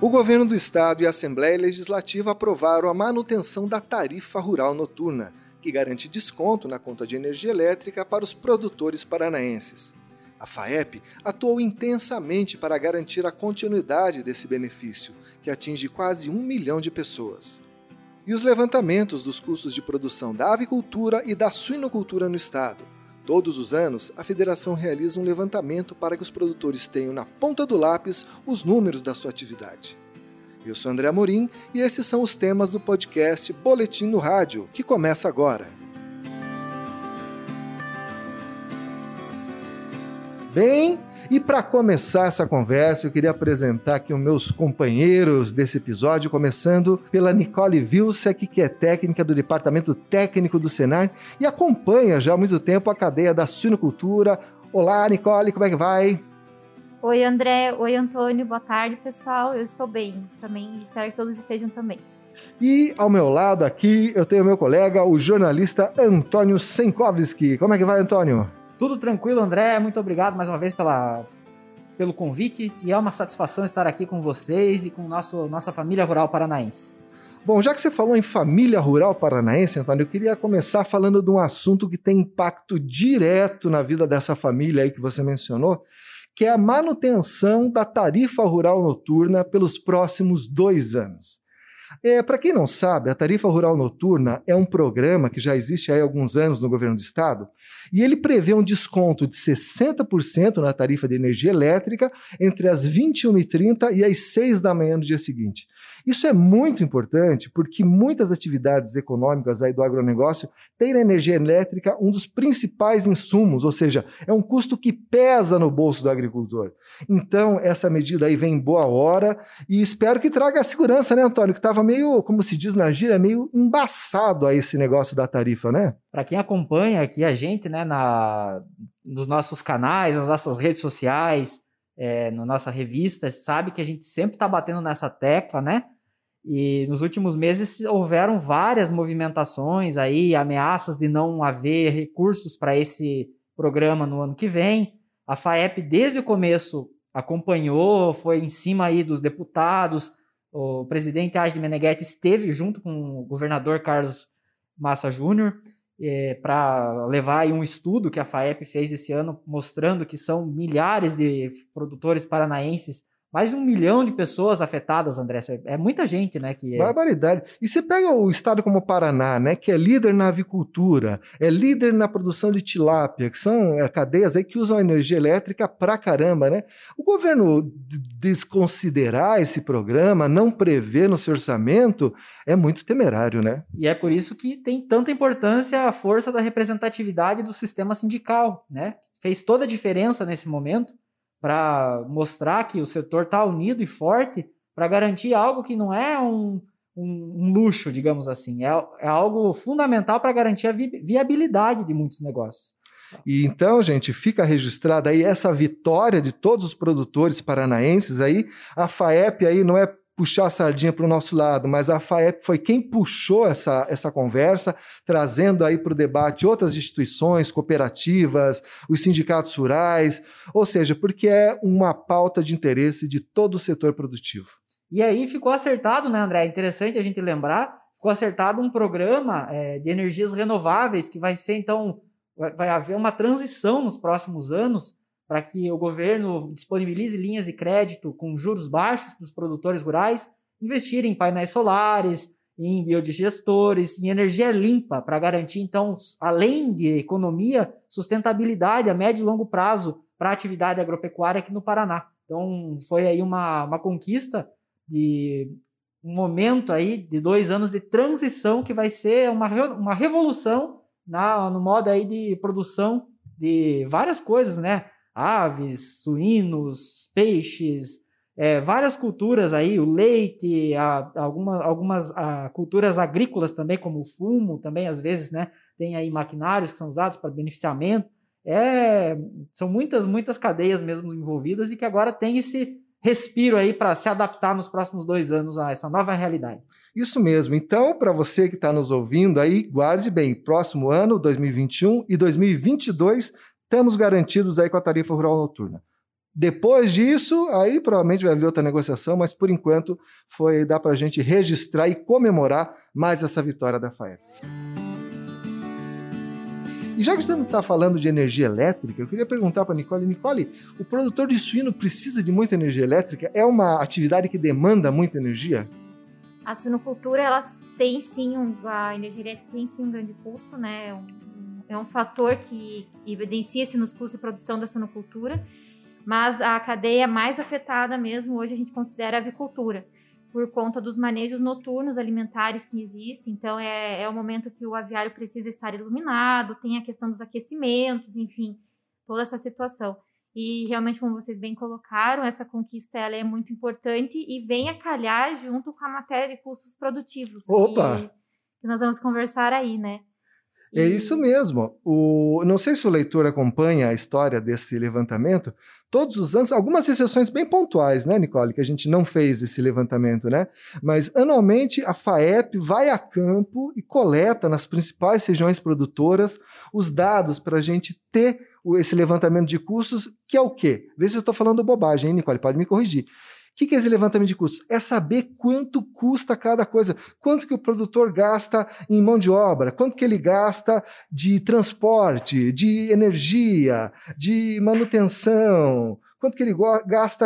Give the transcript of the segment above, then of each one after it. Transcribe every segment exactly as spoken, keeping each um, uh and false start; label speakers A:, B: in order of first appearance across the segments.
A: O Governo do Estado e a Assembleia Legislativa aprovaram a manutenção da tarifa rural noturna, que garante desconto na conta de energia elétrica para os produtores paranaenses. A FAEP atuou intensamente para garantir a continuidade desse benefício, que atinge quase um milhão de pessoas. E os levantamentos dos custos de produção da avicultura e da suinocultura no Estado. Todos os anos, a Federação realiza um levantamento para que os produtores tenham na ponta do lápis os números da sua atividade. Eu sou André Amorim e esses são os temas do podcast Boletim no Rádio, que começa agora. Bem, e para começar essa conversa, eu queria apresentar aqui os meus companheiros desse episódio, começando pela Nicole Vilsek, que é técnica do Departamento Técnico do Senar e acompanha já há muito tempo a cadeia da suinocultura. Olá, Nicole, como é que vai?
B: Oi, André. Oi, Antônio. Boa tarde, pessoal. Eu estou bem também, espero que todos estejam também.
A: E ao meu lado aqui, eu tenho meu colega, o jornalista Antônio Senkowski. Como é que vai, Antônio?
C: Tudo tranquilo, André. Muito obrigado mais uma vez pela, pelo convite. E é uma satisfação estar aqui com vocês e com nosso, nossa família rural paranaense.
A: Bom, já que você falou em família rural paranaense, Antônio, eu queria começar falando de um assunto que tem impacto direto na vida dessa família aí que você mencionou, que é a manutenção da tarifa rural noturna pelos próximos dois anos. É, para quem não sabe, a Tarifa Rural Noturna é um programa que já existe há alguns anos no governo do estado e ele prevê um desconto de sessenta por cento na tarifa de energia elétrica entre as vinte e uma e trinta e as seis da manhã do dia seguinte. Isso é muito importante porque muitas atividades econômicas aí do agronegócio têm na energia elétrica um dos principais insumos, ou seja, é um custo que pesa no bolso do agricultor. Então, essa medida aí vem em boa hora e espero que traga a segurança, né, Antônio, que estava meio, como se diz na gíria, meio embaçado a esse negócio da tarifa, né?
C: Para quem acompanha aqui a gente, né, na, nos nossos canais, nas nossas redes sociais, é, na nossa revista, sabe que a gente sempre está batendo nessa tecla, né? E nos últimos meses houveram várias movimentações aí, ameaças de não haver recursos para esse programa no ano que vem. A FAEP, desde o começo, acompanhou, foi em cima aí dos deputados. O presidente Agde Meneghetti esteve junto com o governador Carlos Massa Júnior é, para levar aí um estudo que a FAEP fez esse ano, mostrando que são milhares de produtores paranaenses, mais de um milhão de pessoas afetadas, André. É muita gente, né? Que é...
A: Barbaridade. E você pega o estado como o Paraná, né, que é líder na avicultura, é líder na produção de tilápia, que são é, cadeias aí que usam energia elétrica pra caramba, né? O governo desconsiderar esse programa, não prever no seu orçamento, é muito temerário, né?
C: E é por isso que tem tanta importância a força da representatividade do sistema sindical, né? Fez toda a diferença nesse momento, para mostrar que o setor está unido e forte para garantir algo que não é um, um, um luxo, digamos assim, é, é algo fundamental para garantir a vi- viabilidade de muitos negócios.
A: E então, gente, fica registrada aí essa vitória de todos os produtores paranaenses aí. A FAEP aí não é puxar a sardinha para o nosso lado, mas a FAEP foi quem puxou essa, essa conversa, trazendo aí para o debate outras instituições, cooperativas, os sindicatos rurais, ou seja, porque é uma pauta de interesse de todo o setor produtivo.
C: E aí ficou acertado, né, André? É interessante a gente lembrar, ficou acertado um programa é, de energias renováveis que vai ser, então, vai, vai haver uma transição nos próximos anos para que o governo disponibilize linhas de crédito com juros baixos para os produtores rurais investirem em painéis solares, em biodigestores, em energia limpa, para garantir, então, além de economia, sustentabilidade a médio e longo prazo para a atividade agropecuária aqui no Paraná. Então, foi aí uma, uma conquista de um momento aí de dois anos de transição que vai ser uma, uma revolução na, no modo aí de produção de várias coisas, né? Aves, suínos, peixes, é, várias culturas aí, o leite, a, alguma, algumas a, culturas agrícolas também, como o fumo, também às vezes, né, tem aí maquinários que são usados para beneficiamento. É, são muitas, muitas cadeias mesmo envolvidas e que agora tem esse respiro aí para se adaptar nos próximos dois anos a essa nova realidade.
A: Isso mesmo. Então, para você que está nos ouvindo aí, guarde bem, próximo ano, dois mil e vinte e um e dois mil e vinte e dois, estamos garantidos aí com a tarifa rural noturna. Depois disso, aí provavelmente vai haver outra negociação, mas por enquanto foi dá para a gente registrar e comemorar mais essa vitória da F A E P. E já que você está falando de energia elétrica, eu queria perguntar para a Nicole. Nicole, o produtor de suíno precisa de muita energia elétrica? É uma atividade que demanda muita energia?
B: A suinocultura, ela tem sim, um, a energia elétrica tem sim um grande custo, né? É um, é um fator que evidencia-se nos custos de produção da suinocultura. Mas a cadeia mais afetada mesmo, hoje a gente considera a avicultura, por conta dos manejos noturnos alimentares que existem. Então, é, é o momento que o aviário precisa estar iluminado, tem a questão dos aquecimentos, enfim, toda essa situação. E, realmente, como vocês bem colocaram, essa conquista ela é muito importante e vem a calhar junto com a matéria de custos produtivos.
A: Opa!
B: Que, que nós vamos conversar aí, né?
A: E... É isso mesmo. O, não sei se o leitor acompanha a história desse levantamento. Todos os anos, algumas exceções bem pontuais, né, Nicole, que a gente não fez esse levantamento, né? Mas, anualmente, a F A E P vai a campo e coleta nas principais regiões produtoras os dados para a gente ter esse levantamento de custos, que é o quê? Vê se eu estou falando bobagem, hein, Nicole? Pode me corrigir. O que, que é esse levantamento de custos? É saber quanto custa cada coisa, quanto que o produtor gasta em mão de obra, quanto que ele gasta de transporte, de energia, de manutenção, quanto que ele gasta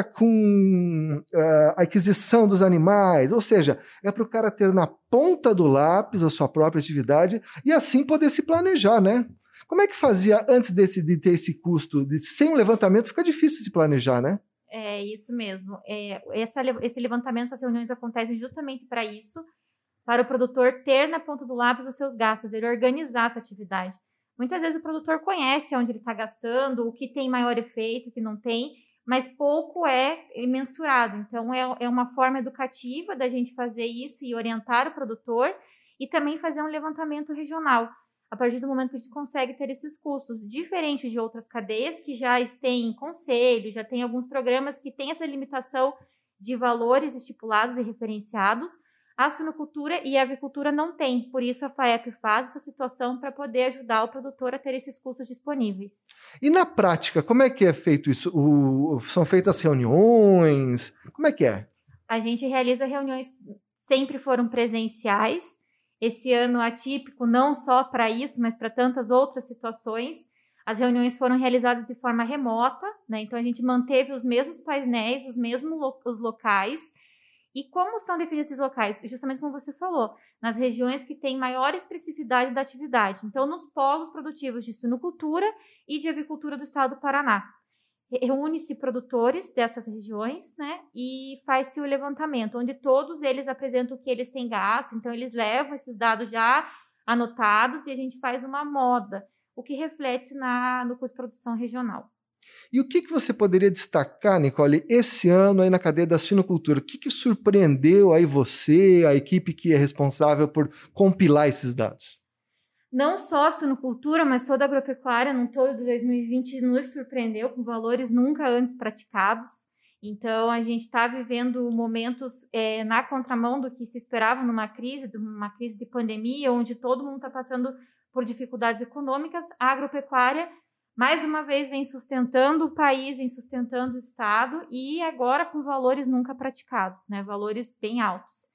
A: com uh, a aquisição dos animais, ou seja, é para o cara ter na ponta do lápis a sua própria atividade e assim poder se planejar, né? Como é que fazia antes desse, de ter esse custo? De, sem um levantamento fica difícil se planejar, né?
B: É isso mesmo. É, essa, esse levantamento, essas reuniões acontecem justamente para isso, para o produtor ter na ponta do lápis os seus gastos, ele organizar essa atividade. Muitas vezes o produtor conhece onde ele está gastando, o que tem maior efeito, o que não tem, mas pouco é mensurado. Então, é, é uma forma educativa da gente fazer isso e orientar o produtor e também fazer um levantamento regional. A partir do momento que a gente consegue ter esses custos, diferente de outras cadeias que já têm conselho, já tem alguns programas que têm essa limitação de valores estipulados e referenciados, a suinocultura e a avicultura não tem. Por isso, a F A E P faz essa situação para poder ajudar o produtor a ter esses custos disponíveis.
A: E na prática, como é que é feito isso? O, são feitas reuniões? Como é que é?
B: A gente realiza reuniões, sempre foram presenciais. Esse ano atípico, não só para isso, mas para tantas outras situações. As reuniões foram realizadas de forma remota, né? Então a gente manteve os mesmos painéis, os mesmos lo- os locais. E como são definidos esses locais? Justamente como você falou, nas regiões que têm maior expressividade da atividade. Então, nos polos produtivos de suinocultura e de avicultura do estado do Paraná. Reúne-se produtores dessas regiões, né, e faz-se o levantamento, onde todos eles apresentam o que eles têm gasto, então eles levam esses dados já anotados e a gente faz uma moda, o que reflete na, no custo de produção regional.
A: E o que, que você poderia destacar, Nicole, esse ano aí na cadeia da suinocultura? O que, que surpreendeu aí você, a equipe que é responsável por compilar esses dados?
B: Não só a suinocultura, mas toda a agropecuária no todo de dois mil e vinte nos surpreendeu com valores nunca antes praticados. Então, a gente está vivendo momentos é, na contramão do que se esperava numa crise, numa crise de pandemia, onde todo mundo está passando por dificuldades econômicas. A agropecuária, mais uma vez, vem sustentando o país, vem sustentando o Estado e agora com valores nunca praticados, né? Valores bem altos.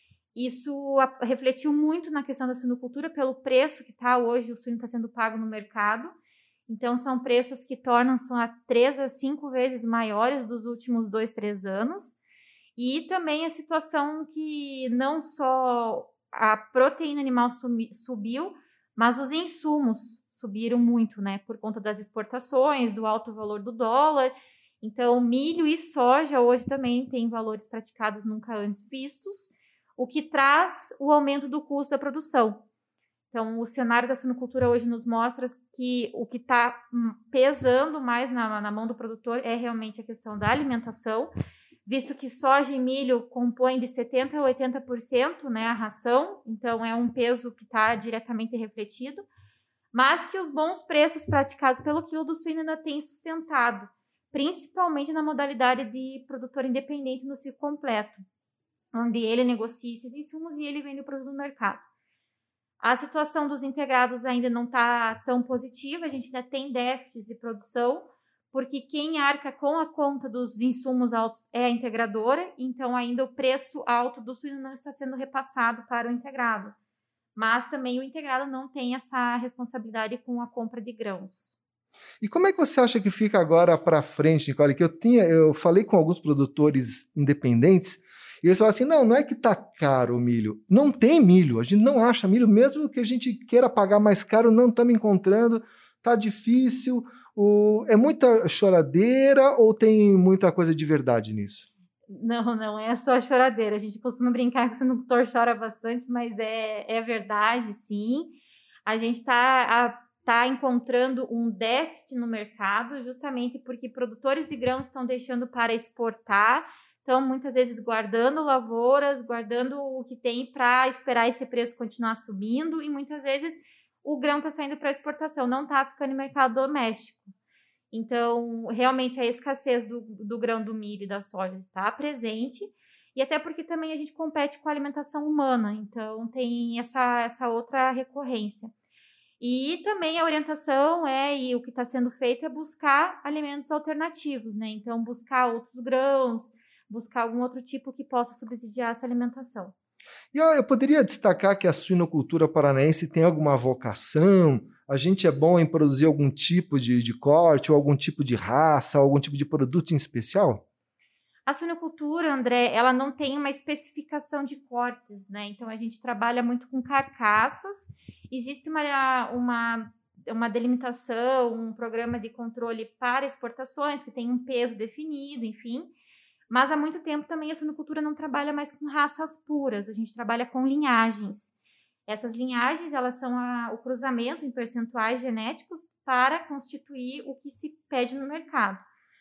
B: Isso refletiu muito na questão da suinocultura pelo preço que está hoje, o suíno está sendo pago no mercado. Então, são preços que tornam-se a três a cinco vezes maiores dos últimos dois, três anos. E também a situação que não só a proteína animal subiu, mas os insumos subiram muito, né? Por conta das exportações, do alto valor do dólar. Então, milho e soja hoje também têm valores praticados nunca antes vistos, o que traz o aumento do custo da produção. Então, o cenário da suinocultura hoje nos mostra que o que está pesando mais na, na mão do produtor é realmente a questão da alimentação, visto que soja e milho compõem de setenta por cento a oitenta por cento, né, a ração, então é um peso que está diretamente refletido, mas que os bons preços praticados pelo quilo do suíno ainda têm sustentado, principalmente na modalidade de produtor independente no ciclo completo, onde ele negocia esses insumos e ele vende o produto no mercado. A situação dos integrados ainda não está tão positiva, a gente ainda tem déficits de produção, porque quem arca com a conta dos insumos altos é a integradora, então ainda o preço alto do suíno não está sendo repassado para o integrado. Mas também o integrado não tem essa responsabilidade com a compra de grãos.
A: E como é que você acha que fica agora para frente, Nicole? Que eu tinha, eu falei com alguns produtores independentes e eles falaram assim, não, não é que tá caro o milho. Não tem milho, a gente não acha milho, mesmo que a gente queira pagar mais caro, não estamos encontrando, tá difícil. O, é muita choradeira ou tem muita coisa de verdade nisso?
B: Não, não é só choradeira. A gente costuma brincar que o suinocultor chora bastante, mas é, é verdade, sim. A gente está tá encontrando um déficit no mercado justamente porque produtores de grãos estão deixando para exportar, estão muitas vezes guardando lavouras, guardando o que tem para esperar esse preço continuar subindo e muitas vezes o grão está saindo para exportação, não está ficando em mercado doméstico. Então, realmente, a escassez do, do grão do milho e da soja está presente, e até porque também a gente compete com a alimentação humana, então tem essa, essa outra recorrência. E também a orientação é, e o que está sendo feito é buscar alimentos alternativos, né? Então, buscar outros grãos, buscar algum outro tipo que possa subsidiar essa alimentação.
A: E eu poderia destacar que a suinocultura paranaense tem alguma vocação? A gente é bom em produzir algum tipo de, de corte, ou algum tipo de raça, ou algum tipo de produto em especial?
B: A suinocultura, André, ela não tem uma especificação de cortes, né? Então, a gente trabalha muito com carcaças. Existe uma, uma, uma delimitação, um programa de controle para exportações, que tem um peso definido, enfim. Mas há muito tempo também a suinocultura não trabalha mais com raças puras, a gente trabalha com linhagens. Essas linhagens, elas são a, o cruzamento em percentuais genéticos para constituir o que se pede no mercado.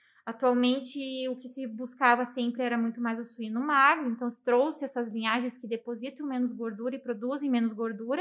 B: Atualmente, o que se buscava sempre era muito mais o suíno magro, então se trouxe essas linhagens que depositam menos gordura e produzem menos gordura.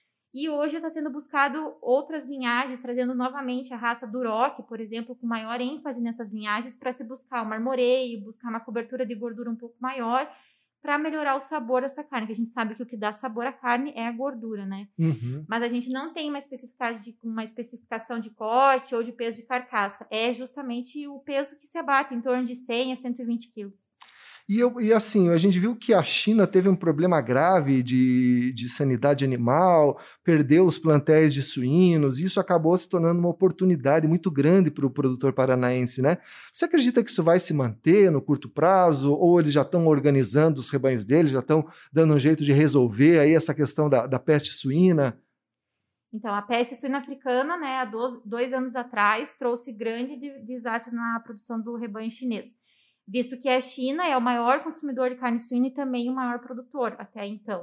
B: E hoje está sendo buscado outras linhagens, trazendo novamente a raça Duroc, por exemplo, com maior ênfase nessas linhagens, para se buscar o marmoreio, buscar uma cobertura de gordura um pouco maior, para melhorar o sabor dessa carne, que a gente sabe que o que dá sabor à carne é a gordura, né?
A: Uhum.
B: Mas a gente não tem uma, de, uma especificação de corte ou de peso de carcaça, é justamente o peso que se abate, em torno de cem a cento e vinte quilos.
A: E, eu, e assim, a gente viu que a China teve um problema grave de, de sanidade animal, perdeu os plantéis de suínos, e isso acabou se tornando uma oportunidade muito grande para o produtor paranaense, né? Você acredita que isso vai se manter no curto prazo, ou eles já estão organizando os rebanhos deles, já estão dando um jeito de resolver aí essa questão da, da peste suína?
B: Então, a peste suína africana, né, há dois, dois anos atrás, trouxe grande desastre na produção do rebanho chinês, visto que a China é o maior consumidor de carne suína e também o maior produtor até então.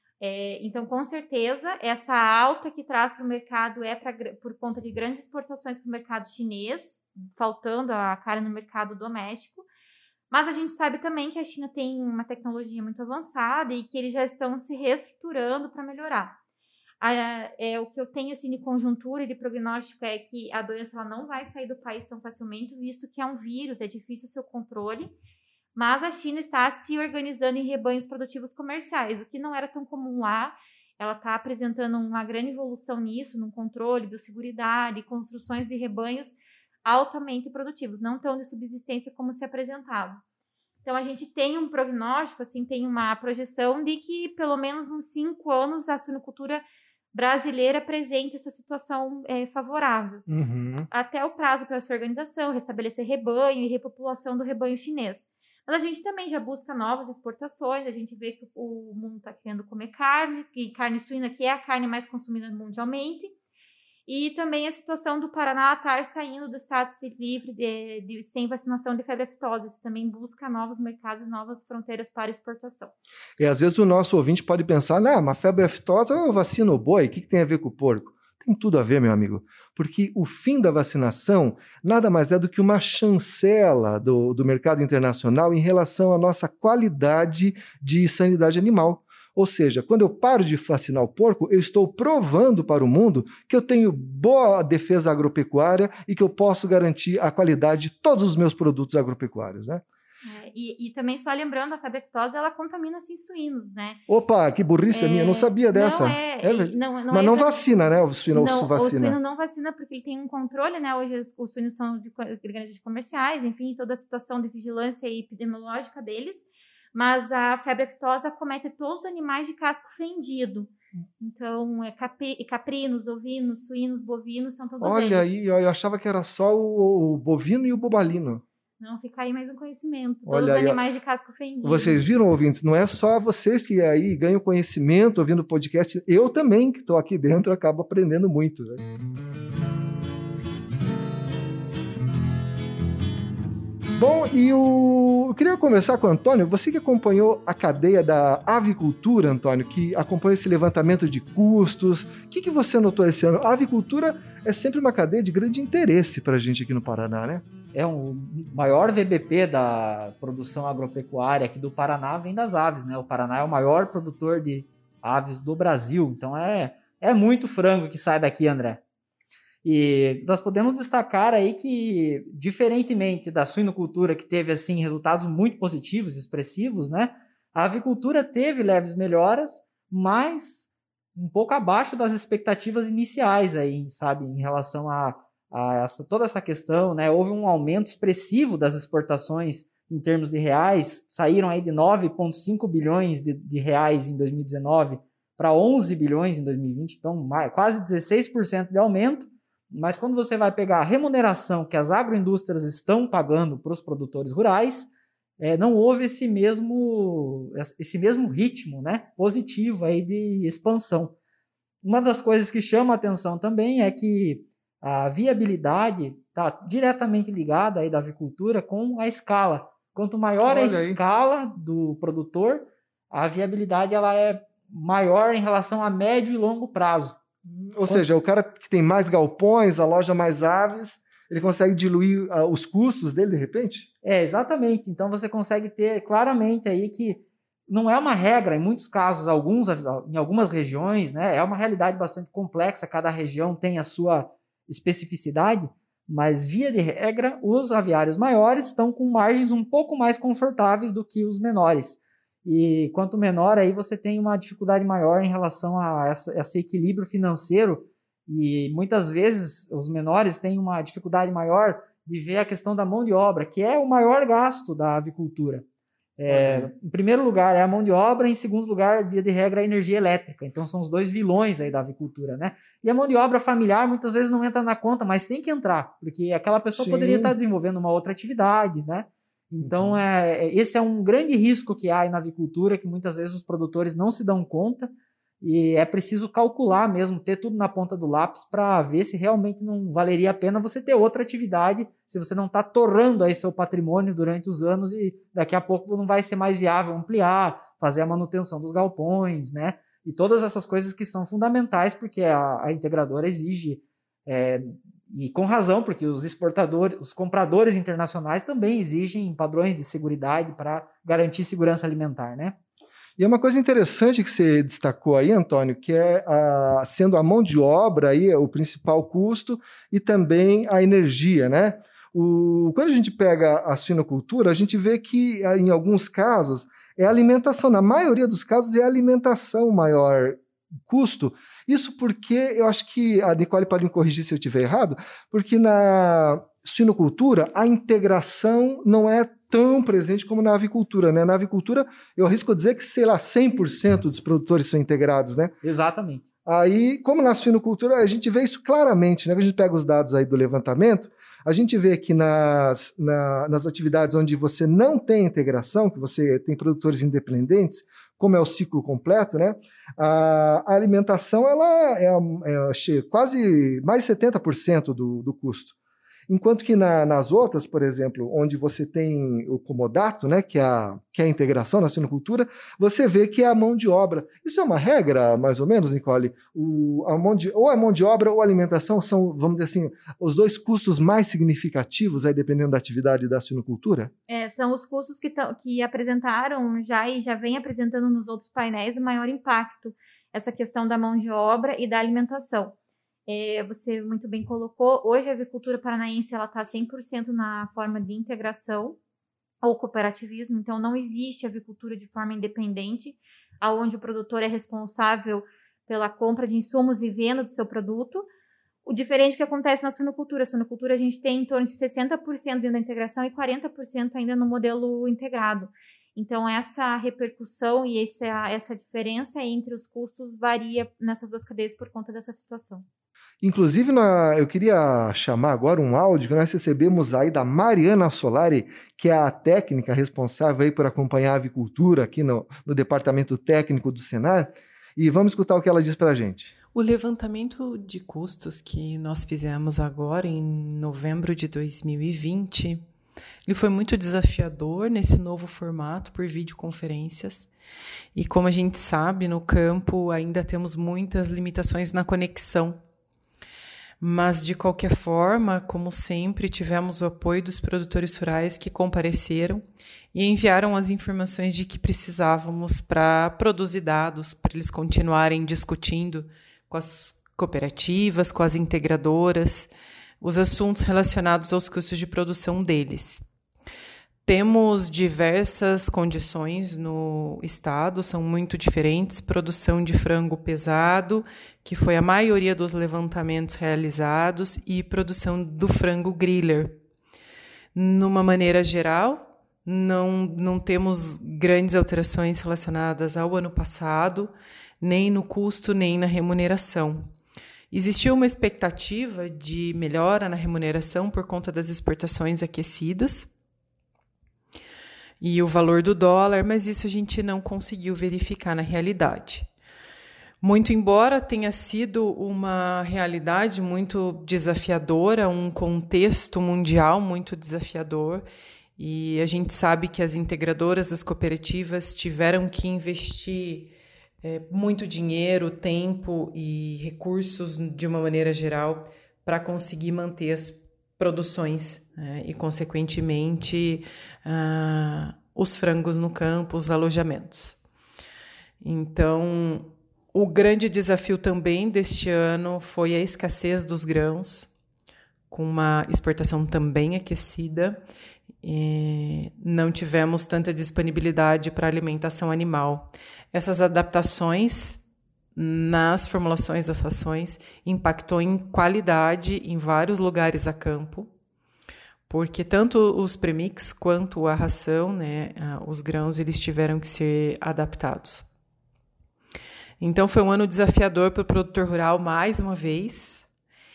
B: É, então, com certeza, essa alta que traz para o mercado é pra, por conta de grandes exportações para o mercado chinês, faltando a carne no mercado doméstico. Mas a gente sabe também que a China tem uma tecnologia muito avançada e que eles já estão se reestruturando para melhorar. A, é, o que eu tenho assim, de conjuntura e de prognóstico é que a doença ela não vai sair do país tão facilmente, visto que é um vírus, é difícil o seu controle, mas a China está se organizando em rebanhos produtivos comerciais, o que não era tão comum lá. Ela está apresentando uma grande evolução nisso, no controle, biosseguridade, construções de rebanhos altamente produtivos, não tão de subsistência como se apresentava. Então, a gente tem um prognóstico, assim, tem uma projeção de que pelo menos uns cinco anos a suinocultura brasileira apresente essa situação é, favorável.
A: Uhum.
B: Até o prazo para essa organização, restabelecer rebanho e repopulação do rebanho chinês. Mas a gente também já busca novas exportações, a gente vê que o mundo está querendo comer carne, e carne suína, que é a carne mais consumida mundialmente. E também a situação do Paraná estar saindo do status de livre, de, de, sem vacinação de febre aftosa. Isso também busca novos mercados, novas fronteiras para exportação.
A: E às vezes o nosso ouvinte pode pensar, não, mas febre aftosa, eu vacino o boi, o que, que tem a ver com o porco? Tem tudo a ver, meu amigo, porque o fim da vacinação nada mais é do que uma chancela do, do mercado internacional em relação à nossa qualidade de sanidade animal. Ou seja, quando eu paro de vacinar o porco, eu estou provando para o mundo que eu tenho boa defesa agropecuária e que eu posso garantir a qualidade de todos os meus produtos agropecuários, né?
B: É, e, e também só lembrando, a febre aftosa, ela contamina assim suínos, né?
A: Opa, que burrice é, minha, não sabia dessa.
B: Não é,
A: é
B: não, não
A: Mas
B: é
A: não
B: exatamente...
A: vacina, né? O suíno
B: não,
A: vacina.
B: O suíno não vacina porque ele tem um controle, né? Hoje os, os suínos são de granjas comerciais, enfim, toda a situação de vigilância e epidemiológica deles. Mas a febre aftosa acomete todos os animais de casco fendido. Então, é capri, caprinos, ovinos, suínos, bovinos, são todos
A: Olha
B: eles.
A: aí, eu achava que era só o, o bovino e o bobalino.
B: Não, fica aí mais um conhecimento.
A: Olha
B: Todos os
A: aí,
B: animais de casco fendido.
A: Vocês viram, ouvintes? Não é só vocês que aí ganham conhecimento ouvindo o podcast. Eu também, que estou aqui dentro, acabo aprendendo muito. Né? Bom, e o... eu queria conversar com o Antônio, você que acompanhou a cadeia da avicultura, Antônio, que acompanhou esse levantamento de custos, o que, que você notou esse ano? A avicultura é sempre uma cadeia de grande interesse para a gente aqui no Paraná, né?
C: É o maior V B P da produção agropecuária aqui do Paraná vem das aves, né? O Paraná é o maior produtor de aves do Brasil, então é, é muito frango que sai daqui, André. E nós podemos destacar aí que, diferentemente da suinocultura, que teve assim resultados muito positivos, expressivos, né? A avicultura teve leves melhoras, mas um pouco abaixo das expectativas iniciais aí, sabe, em relação a, a essa, toda essa questão, né? Houve um aumento expressivo das exportações em termos de reais, saíram aí de nove vírgula cinco bilhões de, de reais em dois mil e dezenove para onze bilhões em dois mil e vinte, então mais, quase dezesseis por cento de aumento. Mas quando você vai pegar a remuneração que as agroindústrias estão pagando para os produtores rurais, é, não houve esse mesmo, esse mesmo ritmo, né, positivo aí de expansão. Uma das coisas que chama a atenção também é que a viabilidade está diretamente ligada aí da avicultura com a escala. Quanto maior Olha a escala aí. do produtor, a viabilidade ela é maior em relação a médio e longo prazo.
A: Ou seja, o cara que tem mais galpões, a loja mais aves, ele consegue diluir uh, os custos dele de repente?
C: É, exatamente. Então você consegue ter claramente aí que não é uma regra, em muitos casos, alguns, em algumas regiões, né, é uma realidade bastante complexa, cada região tem a sua especificidade, mas via de regra, os aviários maiores estão com margens um pouco mais confortáveis do que os menores. E quanto menor, aí você tem uma dificuldade maior em relação a essa, esse equilíbrio financeiro, e muitas vezes os menores têm uma dificuldade maior de ver a questão da mão de obra, que é o maior gasto da avicultura. É, uhum. Em primeiro lugar é a mão de obra, em segundo lugar, via de regra, a energia elétrica. Então são os dois vilões aí da avicultura, né? E a mão de obra familiar muitas vezes não entra na conta, mas tem que entrar, porque aquela pessoa Sim. poderia estar desenvolvendo uma outra atividade, né? Então, uhum. é, esse é um grande risco que há na avicultura, que muitas vezes os produtores não se dão conta, e é preciso calcular mesmo, ter tudo na ponta do lápis para ver se realmente não valeria a pena você ter outra atividade, se você não está torrando aí seu patrimônio durante os anos e daqui a pouco não vai ser mais viável ampliar, fazer a manutenção dos galpões, né? E todas essas coisas que são fundamentais, porque a, a integradora exige... É, e com razão, porque os exportadores, os compradores internacionais também exigem padrões de seguridade para garantir segurança alimentar, né?
A: E é uma coisa interessante que você destacou aí, Antônio, que é a, sendo a mão de obra aí o principal custo e também a energia, né? O, quando a gente pega a suinocultura, a gente vê que em alguns casos é a alimentação, na maioria dos casos é a alimentação o maior custo. Isso porque, eu acho que a Nicole pode me corrigir se eu estiver errado, porque na suinocultura a integração não é tão presente como na avicultura, né? Na avicultura, eu arrisco dizer que, sei lá, cem por cento dos produtores são integrados, né?
C: Exatamente.
A: Aí, como na suinocultura, a gente vê isso claramente, né? Quando a gente pega os dados aí do levantamento, a gente vê que nas, na, nas atividades onde você não tem integração, que você tem produtores independentes, como é o ciclo completo, né? A, a alimentação ela é, é quase mais setenta por cento do, do custo. Enquanto que na, nas outras, por exemplo, onde você tem o comodato, né, que, é a, que é a integração na suinocultura, você vê que é a mão de obra. Isso é uma regra, mais ou menos, Nicole? O, a mão de, ou a mão de obra ou a alimentação são, vamos dizer assim, os dois custos mais significativos, aí, dependendo da atividade da suinocultura?
B: É, são os custos que, tão, que apresentaram já e já vem apresentando nos outros painéis o maior impacto, essa questão da mão de obra e da alimentação. É, você muito bem colocou, hoje a avicultura paranaense está cem por cento na forma de integração, ou cooperativismo, então não existe avicultura de forma independente, onde o produtor é responsável pela compra de insumos e venda do seu produto. O diferente que acontece na suinocultura. A suinocultura a gente tem em torno de sessenta por cento dentro da integração e quarenta por cento ainda no modelo integrado. Então, essa repercussão e essa, essa diferença entre os custos varia nessas duas cadeias por conta dessa situação.
A: Inclusive, na, eu queria chamar agora um áudio que nós recebemos aí da Mariana Solari, que é a técnica responsável aí por acompanhar a avicultura aqui no, no departamento técnico do Senar, e vamos escutar o que ela diz para a gente.
D: O levantamento de custos que nós fizemos agora em novembro de dois mil e vinte, ele foi muito desafiador nesse novo formato por videoconferências. E como a gente sabe, no campo ainda temos muitas limitações na conexão. Mas, de qualquer forma, como sempre, tivemos o apoio dos produtores rurais que compareceram e enviaram as informações de que precisávamos para produzir dados, para eles continuarem discutindo com as cooperativas, com as integradoras, os assuntos relacionados aos custos de produção deles. Temos diversas condições no estado, são muito diferentes. Produção de frango pesado, que foi a maioria dos levantamentos realizados, e produção do frango griller. Numa maneira geral, não, não temos grandes alterações relacionadas ao ano passado, nem no custo, nem na remuneração. Existiu uma expectativa de melhora na remuneração por conta das exportações aquecidas e o valor do dólar, mas isso a gente não conseguiu verificar na realidade. Muito embora tenha sido uma realidade muito desafiadora, um contexto mundial muito desafiador, e a gente sabe que as integradoras, as cooperativas tiveram que investir é, muito dinheiro, tempo e recursos de uma maneira geral para conseguir manter as produções, né, e, consequentemente, ah, os frangos no campo, os alojamentos. Então, o grande desafio também deste ano foi a escassez dos grãos, com uma exportação também aquecida. E não tivemos tanta disponibilidade para alimentação animal. Essas adaptações nas formulações das rações impactou em qualidade em vários lugares a campo, porque tanto os premix quanto a ração, né, os grãos, eles tiveram que ser adaptados. Então foi um ano desafiador para o produtor rural mais uma vez,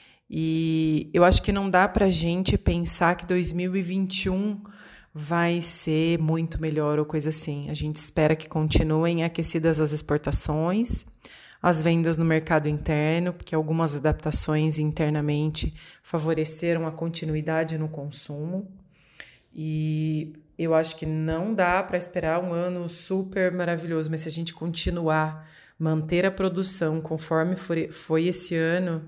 D: e eu acho que não dá para a gente pensar que dois mil e vinte e um vai ser muito melhor ou coisa assim. A gente espera que continuem aquecidas as exportações, as vendas no mercado interno, porque algumas adaptações internamente favoreceram a continuidade no consumo. E eu acho que não dá para esperar um ano super maravilhoso, mas se a gente continuar, manter a produção conforme foi esse ano,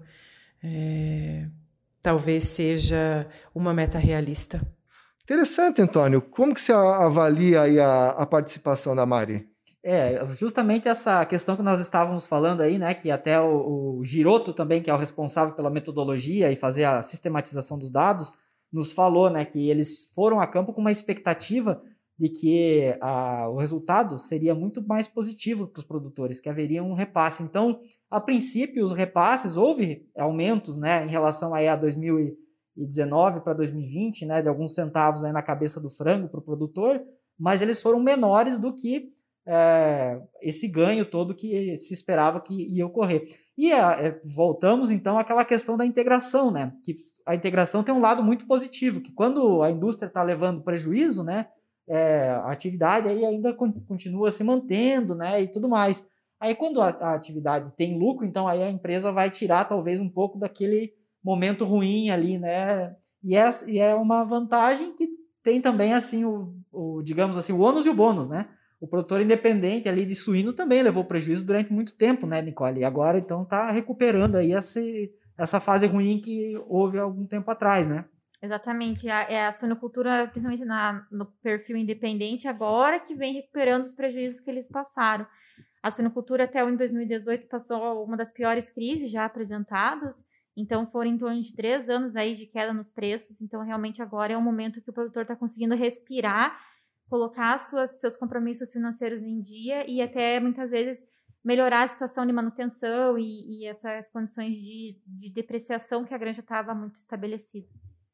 D: é, talvez seja uma meta realista.
A: Interessante, Antônio. Como que você avalia aí a, a participação da Mari?
C: É, justamente essa questão que nós estávamos falando aí, né, que até o, o Giroto também, que é o responsável pela metodologia e fazer a sistematização dos dados, nos falou, né, que eles foram a campo com uma expectativa de que a, o resultado seria muito mais positivo para os produtores, que haveria um repasse. Então, a princípio, os repasses, houve aumentos, né, em relação aí a dois mil e dezenove para dois mil e vinte, né, de alguns centavos aí na cabeça do frango para o produtor, mas eles foram menores do que É, esse ganho todo que se esperava que ia ocorrer. E é, voltamos então àquela questão da integração, né? Que a integração tem um lado muito positivo, que quando a indústria está levando prejuízo, né, é, a atividade aí ainda continua se mantendo, né, e tudo mais. Aí quando a, a atividade tem lucro, então aí a empresa vai tirar talvez um pouco daquele momento ruim ali, né? E é, e é uma vantagem que tem também assim o, o digamos assim, o ônus e o bônus, né? O produtor independente ali de suíno também levou prejuízo durante muito tempo, né, Nicole? E agora, então, está recuperando aí essa, essa fase ruim que houve há algum tempo atrás, né?
B: Exatamente. A, a suinocultura, principalmente na, no perfil independente, agora que vem recuperando os prejuízos que eles passaram. A suinocultura, até em dois mil e dezoito, passou uma das piores crises já apresentadas. Então, foram em torno de três anos aí de queda nos preços. Então, realmente, agora é um momento que o produtor está conseguindo respirar, colocar suas, seus compromissos financeiros em dia e até, muitas vezes, melhorar a situação de manutenção e, e essas condições de, de depreciação que a granja estava muito estabelecida.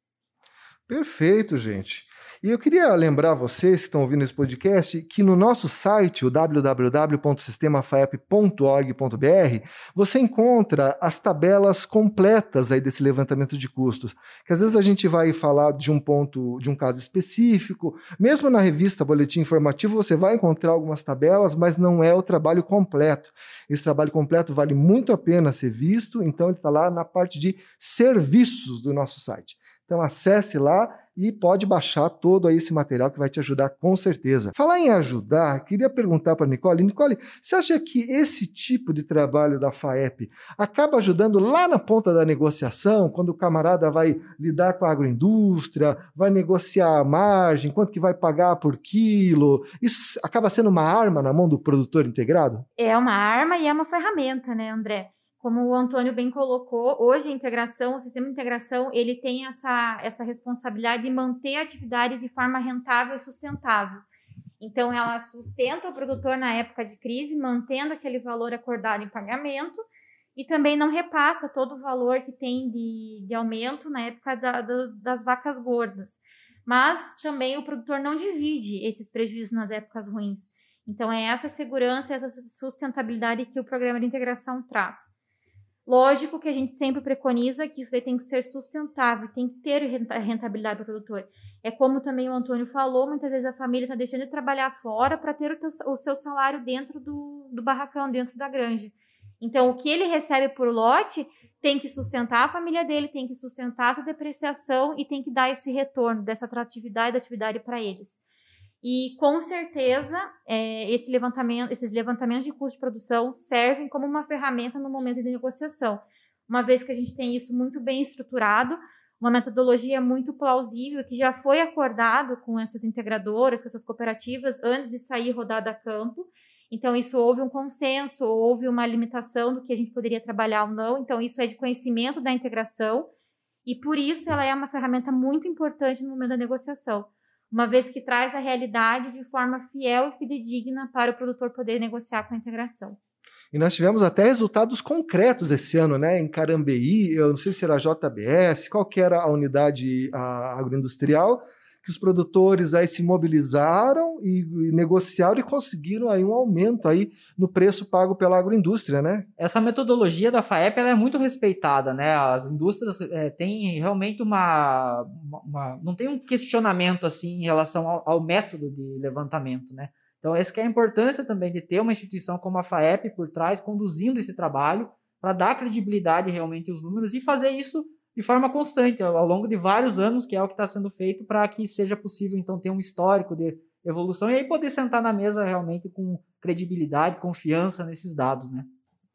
A: Perfeito, gente. E eu queria lembrar vocês que estão ouvindo esse podcast que no nosso site, o w w w ponto sistema faep ponto org ponto b r, você encontra as tabelas completas aí desse levantamento de custos. Que às vezes a gente vai falar de um ponto, de um caso específico, mesmo na revista Boletim Informativo você vai encontrar algumas tabelas, mas não é o trabalho completo. Esse trabalho completo vale muito a pena ser visto, então ele está lá na parte de serviços do nosso site. Então acesse lá e pode baixar todo aí esse material que vai te ajudar com certeza. Falar em ajudar, queria perguntar para a Nicole. Nicole, você acha que esse tipo de trabalho da FAEP acaba ajudando lá na ponta da negociação, quando o camarada vai lidar com a agroindústria, vai negociar a margem, quanto que vai pagar por quilo? Isso acaba sendo uma arma na mão do produtor integrado?
B: É uma arma e é uma ferramenta, né, André? Como o Antônio bem colocou, hoje a integração, o sistema de integração, ele tem essa, essa responsabilidade de manter a atividade de forma rentável e sustentável. Então, ela sustenta o produtor na época de crise, mantendo aquele valor acordado em pagamento e também não repassa todo o valor que tem de, de aumento na época da, da, das vacas gordas. Mas também o produtor não divide esses prejuízos nas épocas ruins. Então, é essa segurança, essa sustentabilidade que o programa de integração traz. Lógico que a gente sempre preconiza que isso aí tem que ser sustentável, tem que ter rentabilidade para o produtor. É como também o Antônio falou, muitas vezes a família está deixando de trabalhar fora para ter o, teu, o seu salário dentro do, do barracão, dentro da granja. Então, o que ele recebe por lote tem que sustentar a família dele, tem que sustentar essa depreciação e tem que dar esse retorno dessa atratividade da atividade para eles. E, com certeza, é, esse levantamento, esses levantamentos de custo de produção servem como uma ferramenta no momento de negociação. Uma vez que a gente tem isso muito bem estruturado, uma metodologia muito plausível, que já foi acordado com essas integradoras, com essas cooperativas, antes de sair rodada a campo. Então, isso houve um consenso, houve uma limitação do que a gente poderia trabalhar ou não. Então, isso é de conhecimento da integração e, por isso, ela é uma ferramenta muito importante no momento da negociação, uma vez que traz a realidade de forma fiel e fidedigna para o produtor poder negociar com a integração.
A: E nós tivemos até resultados concretos esse ano, né? Em Carambeí, eu não sei se era a J B S, qual que era a unidade a, agroindustrial, que os produtores aí se mobilizaram e, e negociaram e conseguiram aí um aumento aí no preço pago pela agroindústria, né?
C: Essa metodologia da FAEP ela é muito respeitada, né? As indústrias é, têm realmente uma, uma, uma... não tem um questionamento assim em relação ao, ao método de levantamento, né? Então, essa que é a importância também de ter uma instituição como a FAEP por trás, conduzindo esse trabalho, para dar credibilidade realmente aos números e fazer isso de forma constante, ao longo de vários anos, que é o que está sendo feito para que seja possível, então, ter um histórico de evolução e aí poder sentar na mesa realmente com credibilidade, confiança nesses dados, né?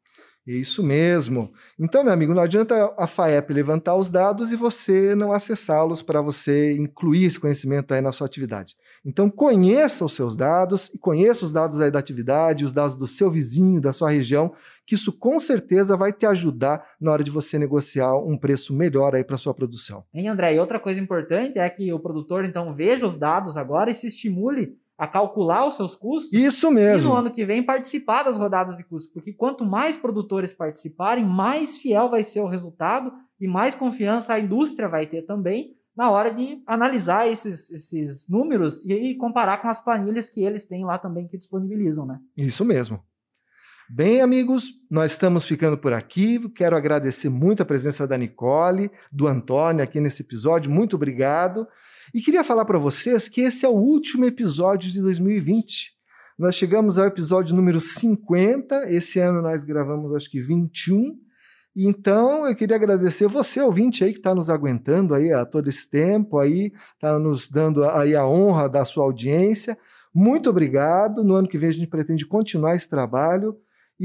A: Isso mesmo. Então, meu amigo, não adianta a FAEP levantar os dados e você não acessá-los para você incluir esse conhecimento aí na sua atividade. Então, conheça os seus dados e conheça os dados aí da atividade, os dados do seu vizinho, da sua região, que isso com certeza vai te ajudar na hora de você negociar um preço melhor aí para a sua produção.
C: Hein, André? E outra coisa importante é que o produtor, então, veja os dados agora e se estimule a calcular os seus custos.
A: Isso mesmo.
C: E no ano que vem participar das rodadas de custos, porque quanto mais produtores participarem, mais fiel vai ser o resultado e mais confiança a indústria vai ter também na hora de analisar esses, esses números e comparar com as planilhas que eles têm lá também que disponibilizam, né?
A: Isso mesmo. Bem, amigos, nós estamos ficando por aqui. Quero agradecer muito a presença da Nicole, do Antônio aqui nesse episódio. Muito obrigado. E queria falar para vocês que esse é o último episódio de dois mil e vinte. Nós chegamos ao episódio número cinquenta. Esse ano nós gravamos, acho que, vinte e um. Então, eu queria agradecer você, ouvinte aí, que está nos aguentando aí a todo esse tempo, aí está nos dando aí a honra da sua audiência. Muito obrigado. No ano que vem a gente pretende continuar esse trabalho.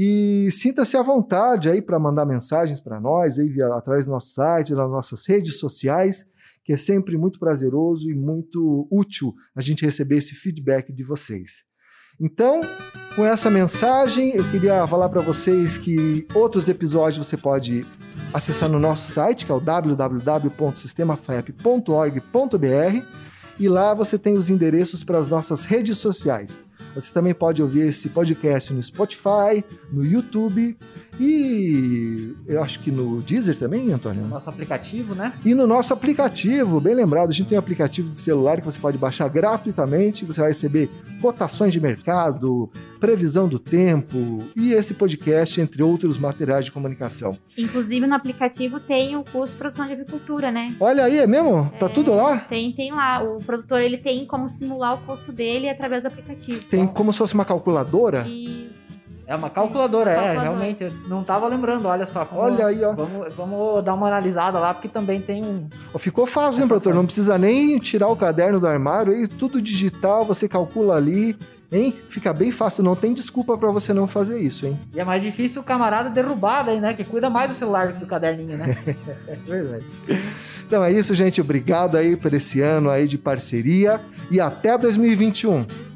A: E sinta-se à vontade aí para mandar mensagens para nós, aí via, através do nosso site, das nossas redes sociais, que é sempre muito prazeroso e muito útil a gente receber esse feedback de vocês. Então, com essa mensagem, eu queria falar para vocês que outros episódios você pode acessar no nosso site, que é o w w w ponto sistema f a e p ponto org ponto b r, e lá você tem os endereços para as nossas redes sociais. Você também pode ouvir esse podcast no Spotify, no YouTube e eu acho que no Deezer também, Antônio?
C: Nosso aplicativo, né?
A: E no nosso aplicativo, bem lembrado, a gente tem um aplicativo de celular que você pode baixar gratuitamente, você vai receber cotações de mercado, previsão do tempo e esse podcast, entre outros materiais de comunicação.
B: Inclusive no aplicativo tem o curso de produção de agricultura, né?
A: Olha aí, é mesmo? Tá
B: É,
A: tudo lá?
B: Tem, tem lá. O produtor ele tem como simular o custo dele através do aplicativo.
A: Tem como se fosse uma calculadora?
B: Isso.
C: É uma calculadora, é,
B: Calculadora.
C: realmente, eu não tava lembrando, olha só. como-
A: Olha aí, ó.
C: Vamos, vamos dar uma analisada lá, porque também tem um...
A: Ficou fácil, hein,
C: Essa
A: produtor?
C: forma.
A: Não precisa nem tirar o caderno do armário, aí tudo digital, você calcula ali, hein? Fica bem fácil, não tem desculpa pra você não fazer isso, hein?
C: E é mais difícil o camarada derrubar daí, né? Que cuida mais do celular do que do caderninho, né?
A: É verdade. Então é isso, gente. Obrigado aí por esse ano aí de parceria e até dois mil e vinte e um.